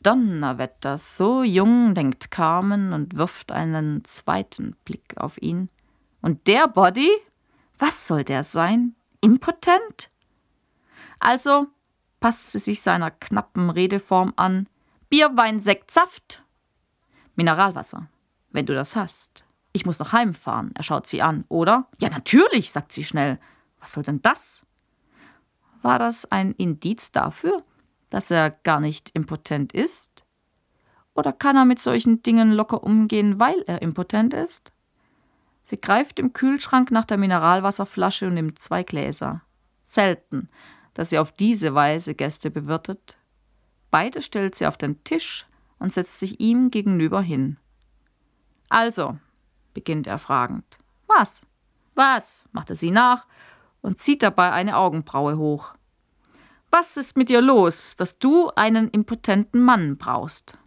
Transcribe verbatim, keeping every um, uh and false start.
Donnerwetter, so jung, denkt Carmen und wirft einen zweiten Blick auf ihn. Und der Body? Was soll der sein? Impotent? Also passt sie sich seiner knappen Redeform an. Bier, Wein, Sekt, Saft? Mineralwasser, wenn du das hast. Ich muss noch heimfahren. Er schaut sie an, oder? Ja, natürlich, sagt sie schnell. Was soll denn das? War das ein Indiz dafür, dass er gar nicht impotent ist? Oder kann er mit solchen Dingen locker umgehen, weil er impotent ist? Sie greift im Kühlschrank nach der Mineralwasserflasche und nimmt zwei Gläser. Selten, dass sie auf diese Weise Gäste bewirtet. Beide stellt sie auf den Tisch und setzt sich ihm gegenüber hin. Also, beginnt er fragend. Was? Was? Macht er sie nach und zieht dabei eine Augenbraue hoch. Was ist mit dir los, dass du einen impotenten Mann brauchst?